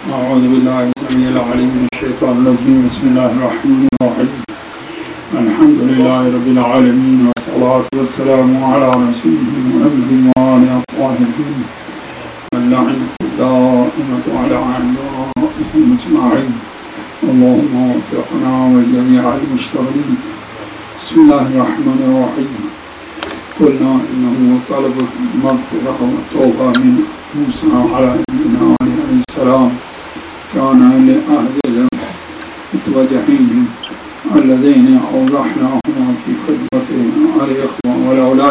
أعوذ بالله السميع العليم من الشيطان الرجيم. بسم الله الرحمن الرحيم. الحمد لله رب العالمين، والصلاة والسلام على رسوله محمد وآله الطاهرين، اللعنة الدائمة على أعدائهم أجمعين. اللهم وفقنا وجميع المشتغلين. بسم الله الرحمن الرحيم. قلنا إنه طلب المغفرة والتوبة من موسى على نبينا عليه السلام كان لأهل الوجهين الذين أوضحناهما في خدمة الإخوة والأولاد،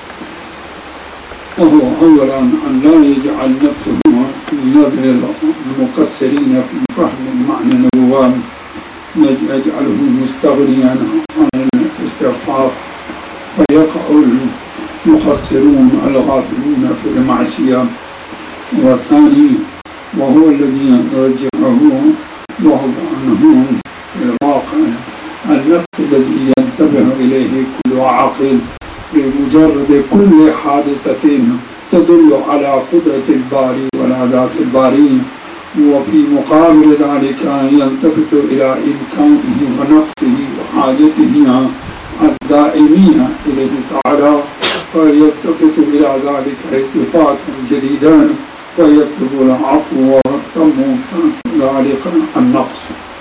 وهو أولا أن لا يجعل نفسه في نظر المقصرين في فهم معنى النبوة يجعله مستغنيا عن الاستغفار، ويقع المقصرون الغافلون في المعصية. والثاني وهو الذي يرجعه وهو أنه في الواقع النفس الذي ينتبه إليه كل عاقل بمجرد كل حادثة تدل على قدرة الباري والعادات الباري، وفي مقابل ذلك يلتفت إلى إمكانه ونقصه وحاجته الدائمية إليه تعالى، ويلتفت إلى ذلك التفاتا جديدا ويطلب العفو ويتم ذلك النقص.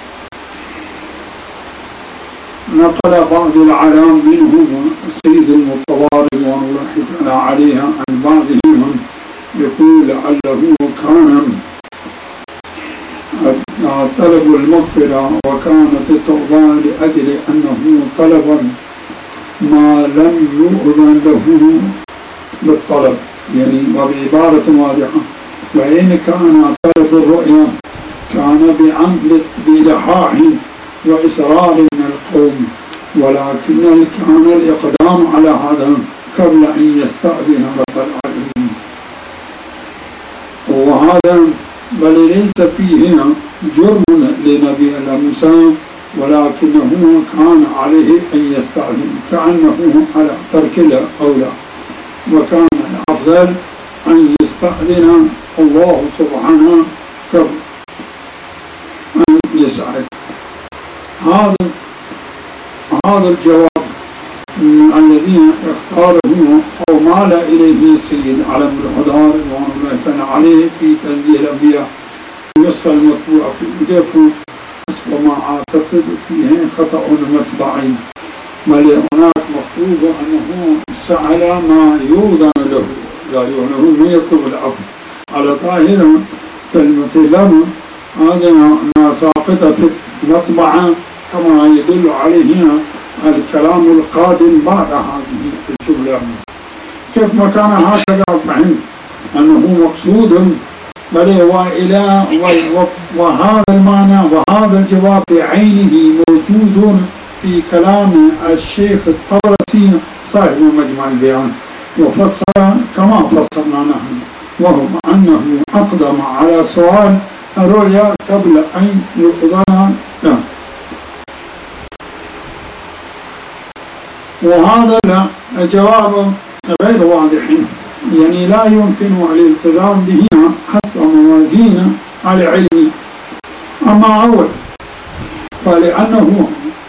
نقل بعض العلام منهم السيد المتضارب رضوان الله تعالى عليه عن بعضهم يقول لعله كان طلب المغفرة وكانت التوبة لأجل أنه طلب ما لم يؤذن له بالطلب، يعني وبعبارة واضحة، وإن كان طلب الرؤيا كان بإلحاح وإصرار من القوم، ولكن كان الإقدام على هذا قبل أن يستأذن رب العالمين، وهذا بل ليس فيه جرم لنبي الله موسى، ولكنه كان عليه أن يستأذن كأنه على ترك الأولى، وكان الأفضل أن يستأذن الله سبحانه قبل أن يسأل. هذا الجواب الذي اختاره أو مال إليه السيد علم الحضار رضوان الله تعالى عليه في تنزيه الأنبياء النسخة المطبوعة في النجف حسب ما أعتقد فيه خطأ مطبعي، بل هناك مكتوب أنه سأل ما يؤذن له، لا يؤذن ما يطلب العفو على ظاهر كلمة لم، هذه ساقطة في المطبعة كما يدل عليه الكلام القادم بعد هذه الجملة. كيف ما كان هكذا فهم أنه مقصود، بل وهذا المعنى وهذا الجواب بعينه موجود في كلام الشيخ الطبرسي صاحب مجمع البيان، وفسر كما فسرنا نحن، وهو أنه أقدم على سؤال الرؤيا قبل أن يؤذن له. وهذا الجواب غير واضح، يعني لا يمكن الالتزام به حسب موازين العلم. أما أول فلأنه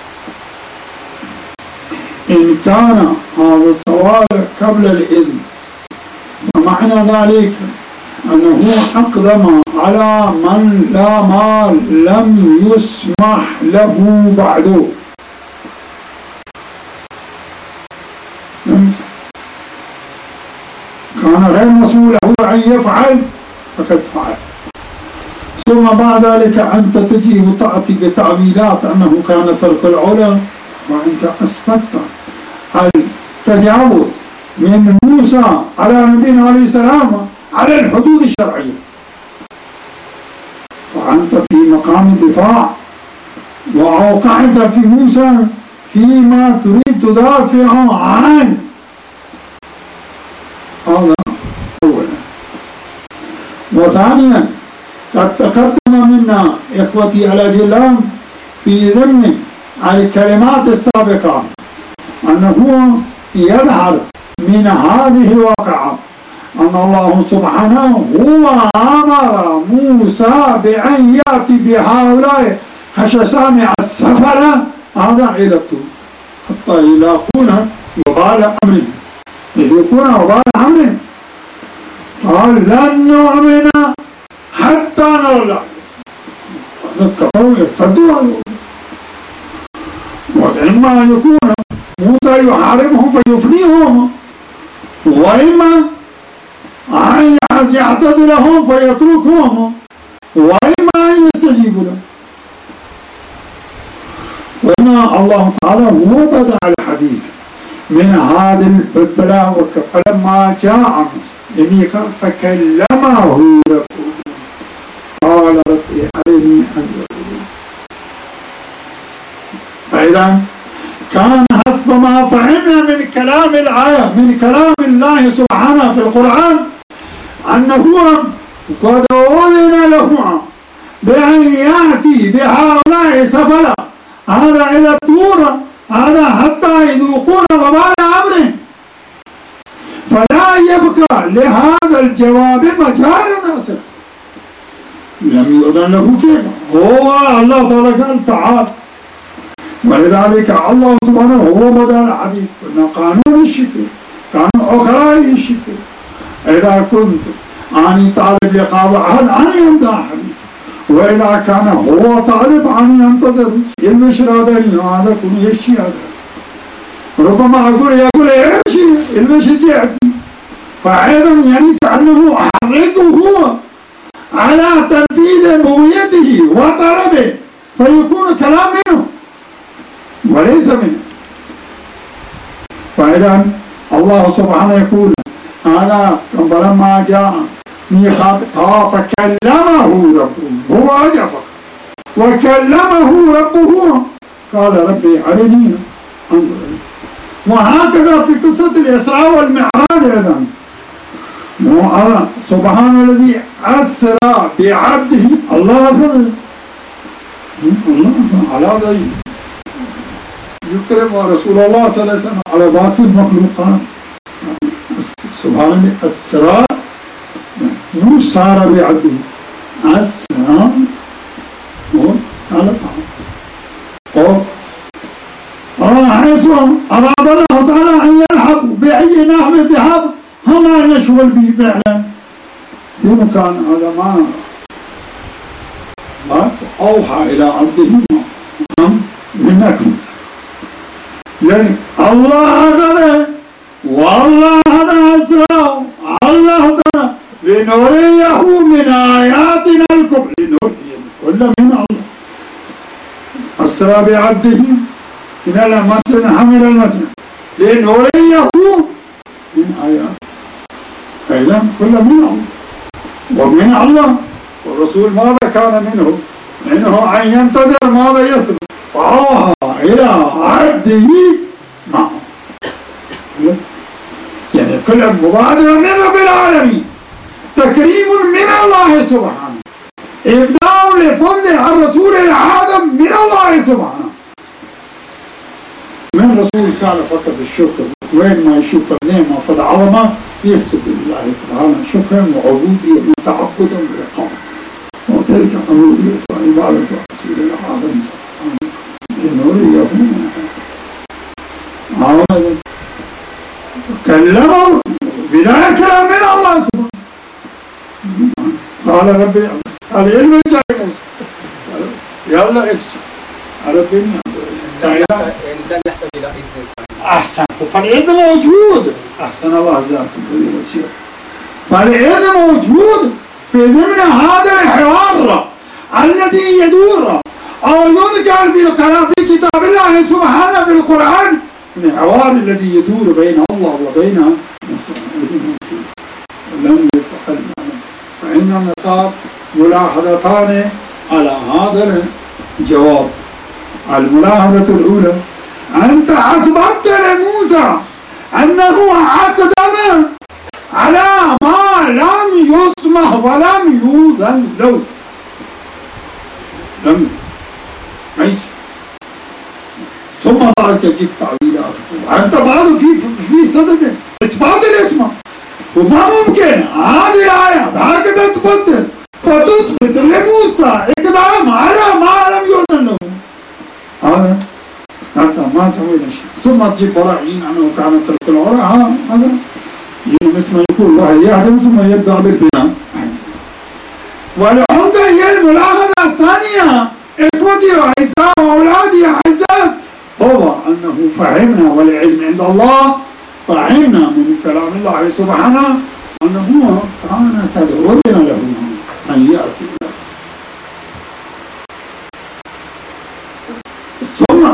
إن كان هذا السؤال قبل الإذن، ومعنى ذلك أنه أقدم على من ما لم يسمح له بعده، كان غير مسؤول هو أن يفعل فقد فعل، ثم بعد ذلك أنت تجي وتأتي بتعويلات أنه كان ترك العلا، وأنت أثبتت التجاوز من موسى على نبينا عليه السلام على الحدود الشرعية، وأنت في مقام الدفاع، وأوقعت في موسى فيما تريد تدافع عنه. هذا أولا. وثانيا قد تقدم منا إخوتي الأجلاء في ضمن الكلمات السابقة أنه يظهر من هذه الواقعة أن الله سبحانه هو أمر موسى بأن يأتي بهؤلاء خشسان السفلة هذا إلى الطول حتى يلاقون وبال أمرهم يذوقون وبال أمرهم. قال لن نؤمن حتى نرى الله. كفروا يرتدوا وإما يكون موسى يحاربهم فيفنيهم وإما أن يعتزلهم فيتركهم وإما أن يستجيبوا له. وإن الله تعالى هو بدأ الحديث من هذا البلاء. فلما جاء لميقات فكلمه ربه قال ربي أرني أنظر إليك. فإذا كان حسب ما فهمنا من كلام الآية من كلام الله سبحانه في القرآن أنه قد أذن له بأن يأتي بهؤلاء سفلا هذا إلى الطور هذا حتى يذوقون وبال أمره. فلا يبقى لهذا الجواب مجال آخر. لم يؤذن له كيف هو الله تعالى قال تعال. ولذلك الله سبحانه هو بدأ الحديث. قلنا قانون الشكر قانون أخرى الشكر. إذا كنت أني طالب لقاء أحد أني يمدح حديث وإذا كان هو طالب أني ينتظر المشرادني هذا كل يشي هذا ربما يقول إيش المشجعتي. فأيضا يعني كأنه أحرقه على تنفيذ هويته وطلبه فيكون كلام منه وليس منه. فإذا الله سبحانه يقول هذا فلما جاء ميقات فكلمه ربه هو أجفق وكلمه ربه قال ربي أرني أنظر إليك. وهكذا في قصة الإسراء والمعراج أيضا سبحان الذي أسرى بعبده الله فضل الله على ذي يكرم رسول الله صلى الله عليه وسلم على باقي المخلوقات. سبحان الذي أسرى مو سار بعبده أسرى تعالى حيث أراد الله تعالى أن يلحق بأي نحو الذهاب هما نشغل به فعلا في مكان هذا ما أوحى إلى عبده منك يعني الله هذا والله هذا أسرى الله تعالى لنريه من آياتنا الكبرى لنريه كل من الله أسرى بعبده من المسجد حمل المسجد لنريه من آيات. فإذا كل من الله ومن الله والرسول ماذا كان منه أن ينتظر ماذا يثبت فأوحى إلى عبده معه يعني كل مبادرة من رب العالمين تكريم من الله سبحانه إبداء لفضل الرسول العادم من الله سبحانه. من رسول كان فقط الشكر وين ما يشوف النعمة فالعظمة يسجد لله سبحانه شكرا وعبودية وتعبدا ولقاء وتلك عبودية وعبادة رسول الله العظيم سبحانه لنريه من كلمه بلا كلام من الله سبحانه. قال ربي قال علم جاي موسى يلا اكشف ربي يعني لم يحتاج الى اذن. احسنت فالاذن موجود. احسن الله جزاكم خير الشيخ. فالاذن موجود في ضمن هذا الحوار الذي يدور او يذكر في كلام في كتاب الله سبحانه في القران من الحوار الذي يدور بين الله وبين موسى لم يفعل. فإننا صار ملاحظتان على هذا الجواب. الملاحظة الأولى أنت أثبتت لموسى أنه أقدم على ما لم يسمح ولم يؤذن له. لم ثم بعد جبت تعويلات أنت بعد في صدد إثبات الاسم وما ممكن هذه الآية هكذا تفسر فتثبت لموسى إقدام على ما لم يؤذن له. هذا ما سوينا شيء. ثم تجيب براهين أنه كان ترك العراء، هذا مثل ما يقول الله يهدم ثم يبدأ بالبناء. والعمدة هي الملاحظة الثانية إخوتي وأعزائي وأولادي أعزائي، هو أنه فهمنا والعلم عند الله، فهمنا من كلام الله سبحانه أنه كان قد أذن له أن يأتي له. ثم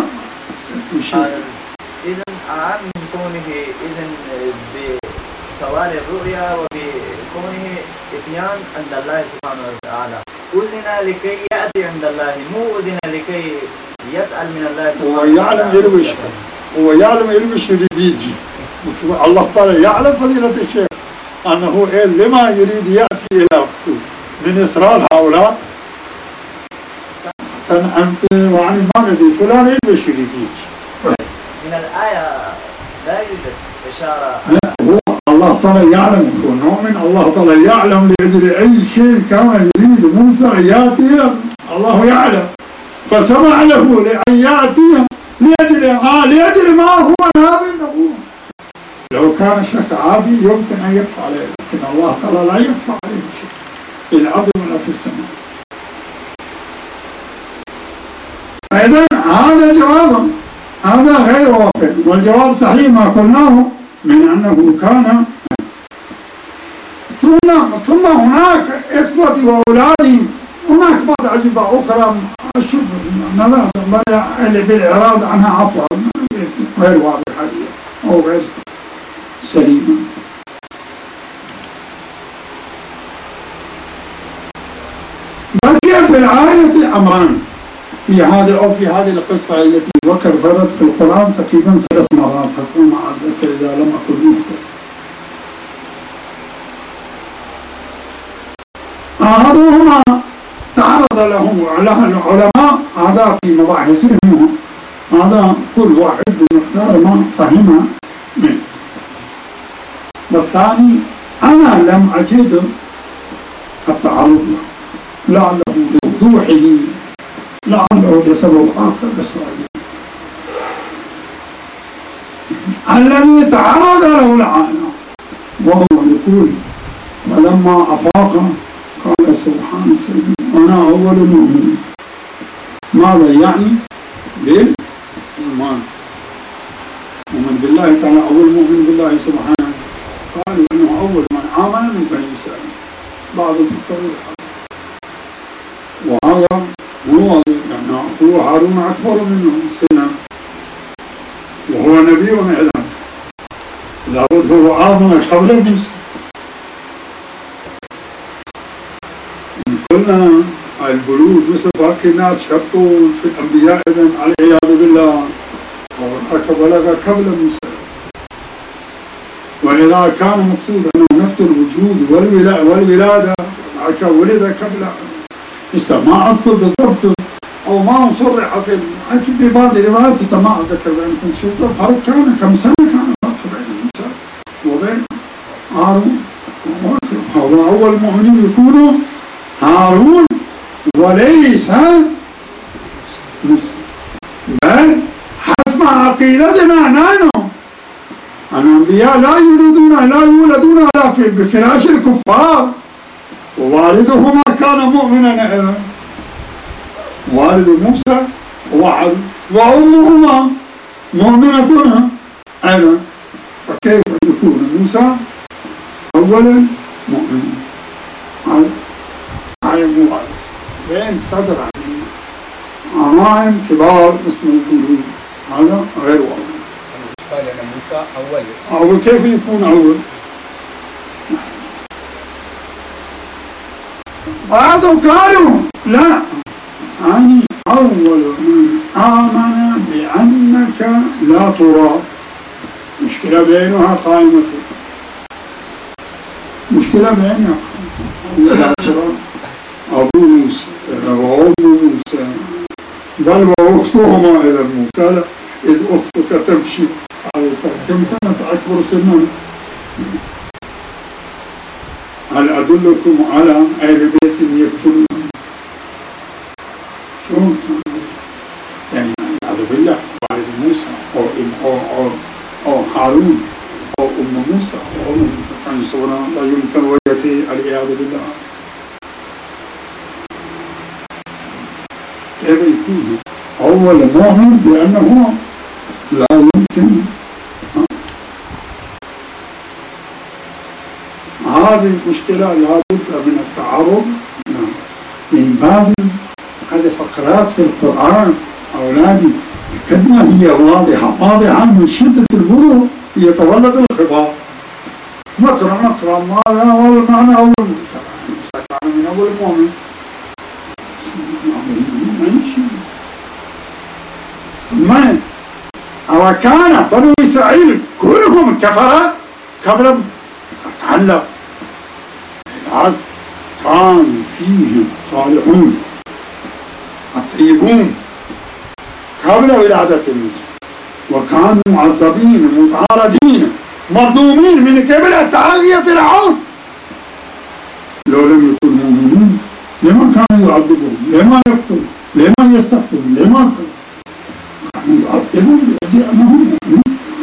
إذن عن كونه إذن بسوال الرؤيا وبكونه إتيان عند الله سبحانه وتعالى أذن لكي يأتي عند الله، مو أذن لكي يسأل من الله سبحانه وتعالى. هو يعلم يلوش، هو يعلم يلوش يريد يجي، بس الله تعالى يعلم فضيلة الشيخ أنه لما يريد يأتي إلى وقته من إسرار هؤلاء. أنت وعني ما ندري فلان يلوش يريد يجي. من الآية لا يوجد إشارة. لا، هو الله تعالى يعلم، نؤمن الله تعالى يعلم لأجل أي شيء كان يريد موسى يأتي، الله يعلم فسمع له لأن يأتي لأجل ما هو ناب له. لو كان شخص عادي يمكن أن يخفى عليه، لكن الله تعالى لا يخفى عليه شيء في الأرض ولا في السماء. أيضا هذا الجواب هذا غير وافق، والجواب صحيح ما قلناه من أنه كان. ثم هناك إخوتي وأولادي هناك بعض أجوبة أخرى أشوف اللي بالإعراض عنها عفوا غير واضحة أو غير سليمة. بقي في الآية أمران في هذه القصة التي ذكرت في القرآن تقريبا 3 مرات حسب ما أتذكر إذا لم أكن مخطئ. أحدهما تعرض لهم العلماء، هذا في مباحثهم، هذا كل واحد بمقدار ما فهمه منه. والثاني أنا لم أجد التعرض له، لعله لوضوحه، لعله لسبب آخر للسؤال. الذي تعرض له العالم وهو يقول ولما أفاق قال سبحانك أنا أول المؤمنين. ماذا يعني؟ بالإيمان، ومن بالله تعالى أول مؤمن بالله سبحانه، قالوا أنه أول من آمن من بني إسرائيل، بعض في السبيل. وهذا هو يعني هو هارون أكبر منه سنا وهو نبي أيضا، لابد هو آمن قبل موسى. قلنا البلوغ مثل باقي الناس شرطوا في الأنبياء إذن والعياذ بالله، وهذاك بلغ قبل موسى. وإذا كان مقصود أنه نفس الوجود والولادة هذاك ولد قبل، ما أذكر بالضبط أو ما صرح في لكن ببعض الروايات ما أذكر بأن كنت شفت فرق كان كم سنة كان فرق بين موسى وبين هارون. هو أول مؤمنين يكونوا هارون وليس موسى، بل حسب عقيدتنا نحن الأنبياء لا يولدون على بفراش الكفار، ووالدهما كان مؤمنا أيضا، والد موسى وأمهما مؤمنة أيضا، فكيف يكون موسى أولا مؤمنا؟ هذا مو بين صدر عن أمائم كبار مثل ما يقولون، هذا غير واضح. قال أن موسى أول، كيف يكون أول؟ بعضهم قالوا لا، أني أول من آمن بأنك لا ترى. مشكلة بينها قائمة، مشكلة بينها لا ترى. أبو موسى وأم موسى بل وأختهما إذا قال إذ أختك تمشي، كم كانت أكبر سنا؟ هل أدلكم على أهل بيت يكفلون؟ شلون يعني أعوذ بالله والد موسى أو هارون أو أم موسى أو أم موسى كان يصورنا لا يمكن وجهته العياذ بالله. كيف يكون أول مؤمن بأنه لا يمكن؟ هذه المشكلة لا بد من التعرض من بعض هذه فقرات في القرآن أولادي كلمة هي واضحة من شدة الوضوء يتولد الخطاب. نقرأ ماذا هو المعنى أول من أول مؤمن ثم أو كان بنو إسرائيل كلهم كفرة قبل تعلق كان فيهم صالحون الطيبون قبل ولادة موسى وكانوا معذبين مطاردين مظلومين من قبل طاغية فرعون. لو لم يكونوا مؤمنين لما كانوا يعذبون؟ لما يقتلون؟ لما يستغفرون؟ لما كانوا يعذبون لأجل أنهم مؤمنون؟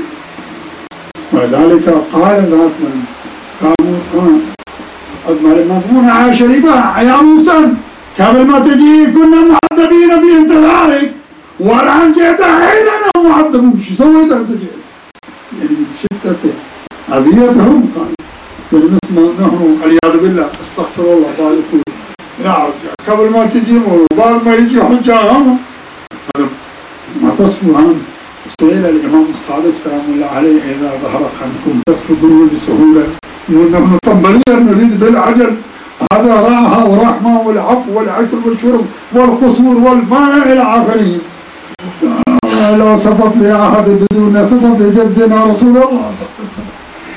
ولذلك قال ذاك من كانوا مضمون عاشربا يا موسى قبل ما تجي كنا معذبين بانتظارك والآن جئت أيضا معذبون. شو سويت أنت جئت؟ يعني بشدة أذيتهم قالوا نسمع نحن والعياذ بالله استغفر الله بعد يقول يا رجال قبل ما تجي وبعد ما يجي حجاهم هذا ما تصفوا عنه. سئل الإمام الصادق سلام الله عليه إذا ظهر عنكم تسفدون بسهولة ونحن طبليا نريد بالعجل هذا راحة ورحمة والعفو والأكل والشرب والقصور والماء إلى آخره. لا صفت لأحد بدون صفت لجدنا رسول الله صلى الله عليه وسلم.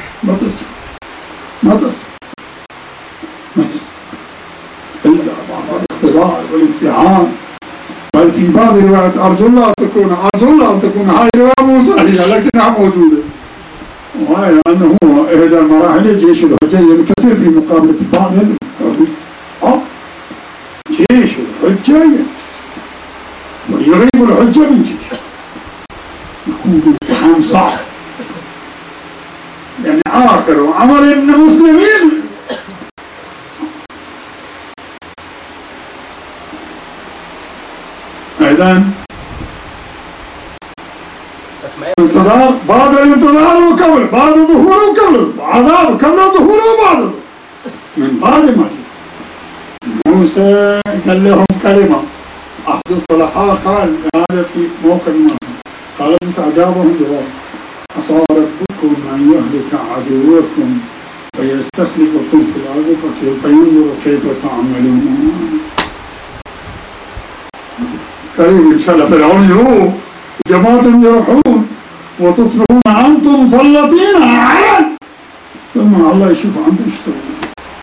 ما تصف إلا بعد الاختبار والامتحان. بل في بعض الروايات أرجو الله أن تكون هاي رواية مو صحيحة لكنها موجودة، وهي أنه إحدى المراحل جيش الحجة ينكسر في مقابلة بعض جيش الحجة ينكسر ويغيب الحجة من جديد. يكون امتحان صعب يعني آخر عمل ابن المسلمين. أيضا الانتظار بعد الانتظار وقبل بعد ظهوره وقبل عذاب قبل ظهوره وبعد من بعد ما موسى قال لهم كلمة أحد الصلحاء قال هذا في موقع ما قال موسى أجابهم جواب عسى ربكم أن يهلك عدوكم ويستخلفكم في الأرض فينظر كيف تعملون. قريب إن شاء الله فرعون يروح جماعة يروحون وتصبحون أنتم مسلطين على ثم الله يشوف عنده يشتغلون.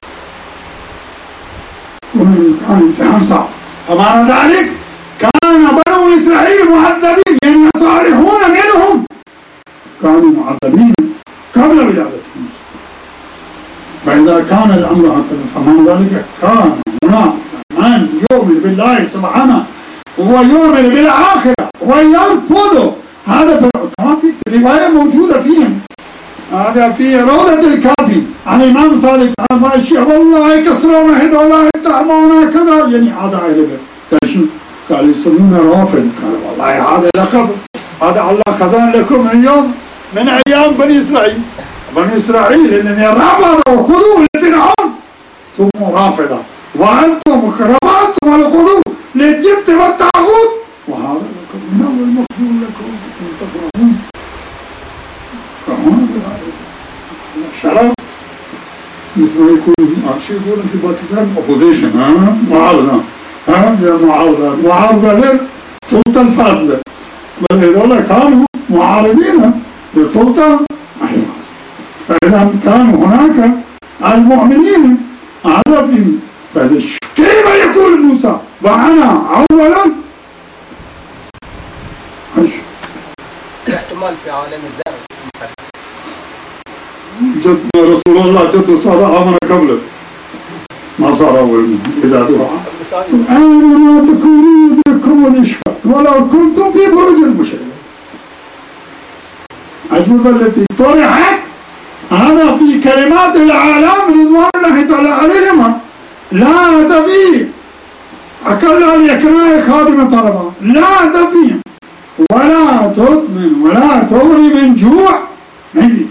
كان امتحان صعب. فمعنى ذلك كان بنو إسرائيل معذبين يعني صالحون منهم كانوا معذبين قبل ولادة موسى. فإذا كان الأمر هكذا فمعنى ذلك كان هناك من يؤمن بالله سبحانه وهو يؤمن بالآخرة ويرفضه. هذا كما في رواية موجودة فيهم. هذا في روضة الكافي عن الإمام صادق عن ماشي والله كسروا مهد والله اتهمونا كذا يعني هذا أهل بيت. قال يسمون رافض. قال والله هذا لقب هذا الله خزان لكم من يوم من أيام بني إسرائيل. بني إسرائيل الذين رفضوا وخذوا لفرعون ثم رافضة وأنتم رفضتم الخضوع للجبت والطاغوت وهذا لكم من أول مغفور لكم تفرحون. تفرحون بهذا شرف مثل ما يكون شو يقولون في باكستان opposition معارضة معارضة للسلطة الفاسدة. بل هذول كانوا معارضين للسلطة الفاسدة. فإذا كانوا هناك المؤمنين هذا في كيف يقول موسى وأنا أولا احتمال في عالم الذر جد رسول الله جد صادق آمن قبله ما صار أول إذا دعا أينما تكونوا يدرككم الإشكال ولو كنتم في بروج المشركين. الأجوبة التي طرحت هذا في كلمات الأعلام رضوان الله تعالى عليهم لا تفي أكل اليكراء خادم طلبة لا تفي ولا تثمن ولا تغني من جوع. نبي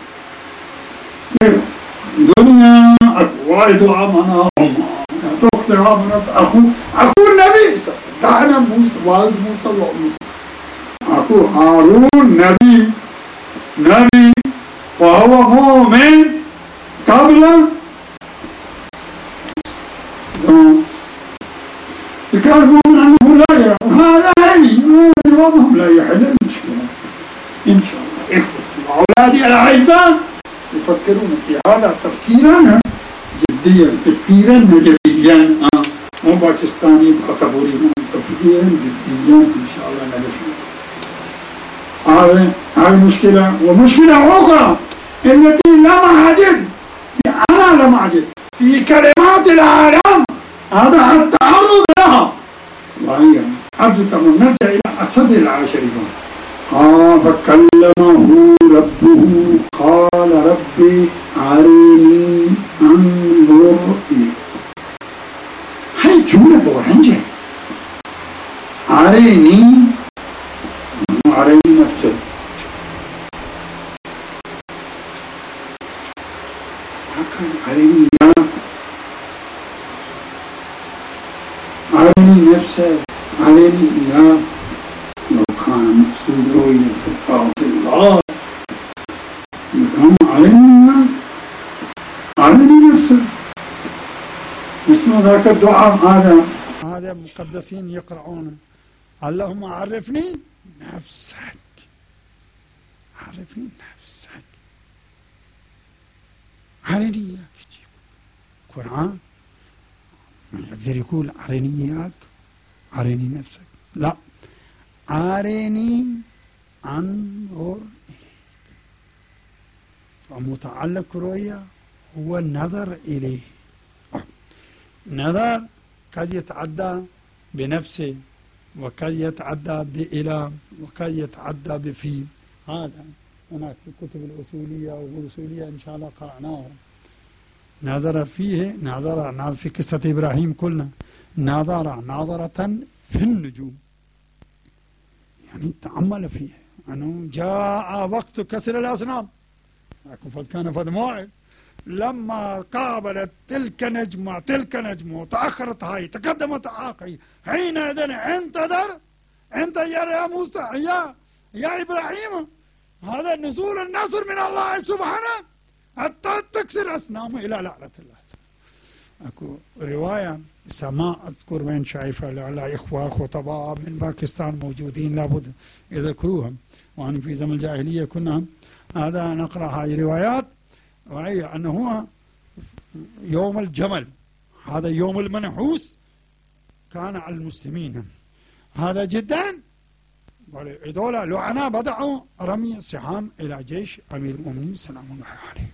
دنيا وايد أمانة تقطع أمانة أخو النبي تعالى موسى والد موسى وأم أخو هارون نبي وهو مؤمن قبل كان مؤمن أنه لا يعلم هذا يعني جوابهم لا يحل المشكلة إن شاء الله. إخوتي وأولادي الأعزاء يفكرون في هذا تفكيرا جديا تفكيرا نجفيا مو باكستاني باتبوري تفكيرا جديا إن شاء الله نجفيا. هذه مشكلة. ومشكلة أخرى التي أنا لم أجد في كلمات العالم هذا التعرض لها وهي أرجو أن نرجع إلى الصدر العاشر فكلمه ربه قال ربي أرني أنظر إليك. هاي جملة بورنجة أرني نفسه كان أرني نفسه أرني إياه. لو كان مقصود رؤية ذات الله كان أرني نفسه. مثل ذاك الدعاء هذا مقدسين يقرؤون اللهم عرفني نفسك عرفني نفسك أرني إياك. القرآن ما يقدر يقول أرني إياك أرني نفسك لا أرني أنظر إليك. فمتعلق رؤية هو النظر إليه. نظر قد يتعدى بنفسه وقد يتعدى بإله وقد يتعدى بفي. هذا هناك في الكتب الأصولية والأصولية إن شاء الله قرأناها. نظر فيه نظر في قصة إبراهيم قلنا نظرة في النجوم يعني تأمل فيها أنه جاء وقت كسر الأصنام لكن كان فد موعد لما قابلت تلك نجمة وتأخرت هاي تقدمت هاي حينئذ انتظر يا موسى يا إبراهيم هذا نزول النصر من الله سبحانه حتى تكسر أصنام إلى لعنة الله. أكو رواية ما أذكر وين شايفها لعل إخوة خطباء من باكستان موجودين لابد يذكروهم وأنا في زمن الجاهلية كنا هذا نقرأ هاي روايات وهي أنه هو يوم الجمل هذا يوم المنحوس كان على المسلمين هذا جدا هذول لعنة بدأوا رمي السهام إلى جيش أمير المؤمنين سلام الله عليه.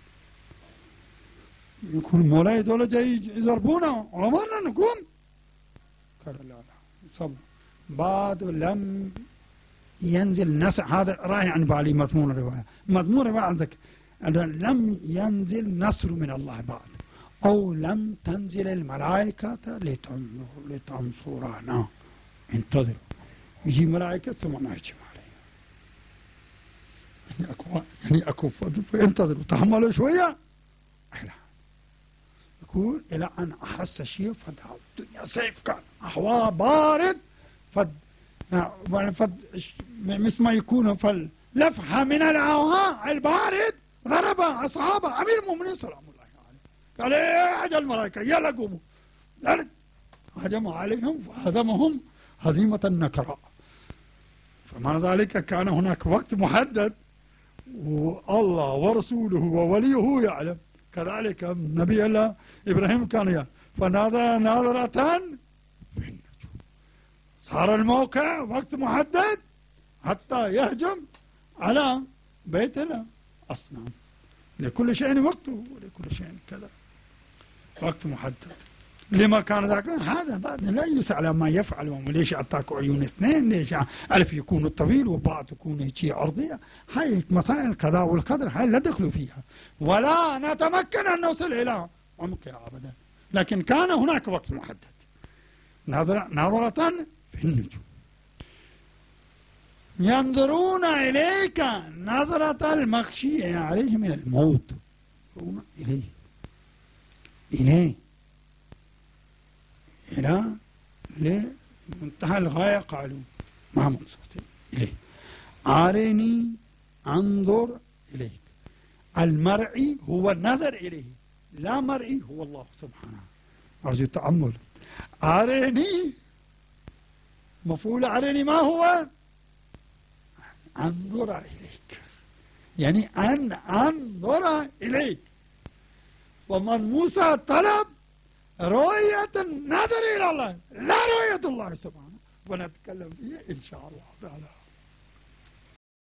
يكون مولاي دولة جاي يضربونا عمرنا نقوم قال لا صبر بعد لم ينزل نصر. هذا راي عن بالي مضمون الرواية عندك لم ينزل نصر من الله بعد أو لم تنزل الملائكة لتنصرنا انتظروا يجي ملائكة ثم نهجم عليه يعني أكو انتظروا تحملوا شوية يقول إلى أن أحس شيء فدعوا الدنيا سيف كان أحوى بارد فد مثل ما يكون فاللفحة من الهواء البارد ضرب أصحاب أمير المؤمنين سلام الله عليه قال إيه أجل الملائكة يلا قوموا هجموا عليهم فهزمهم هزيمة النكراء. فمعنى ذلك كان هناك وقت محدد والله ورسوله ووليه يعلم. كذلك نبي الله إبراهيم كان يعلم. فنادى ناظرة صار الموقع وقت محدد حتى يهجم على بيت الأصنام. لكل شيء وقته ولكل شيء كذا. وقت محدد. لما كان ذاك هذا بعد لا يسأل ما يفعل، وليش أعطاك عيون اثنين، ليش ألف يكون الطويل وبعض يكون هيك عرضية. هاي مسائل القضاء والقدر هاي لا دخلوا فيها، ولا نتمكن أن نوصل إلى عمقها أبدا. لكن كان هناك وقت محدد. نظرة في النجوم ينظرون إليك نظرة المخشي عليه من الموت، ينظرون إليه إلى لمنتهى الغاية، قالوا ما مقصود إليه. أرني أنظر إليك. المرئي هو النظر إليه، لا مرئي هو الله سبحانه. أرجو التأمل. أرني مفعول أرني ما هو؟ أنظر إليك، يعني أن أنظر إليك. ومن موسى طلب رؤية النظر إلى الله لا رؤية الله سبحانه، ونتكلم فيه إن شاء الله تعالى.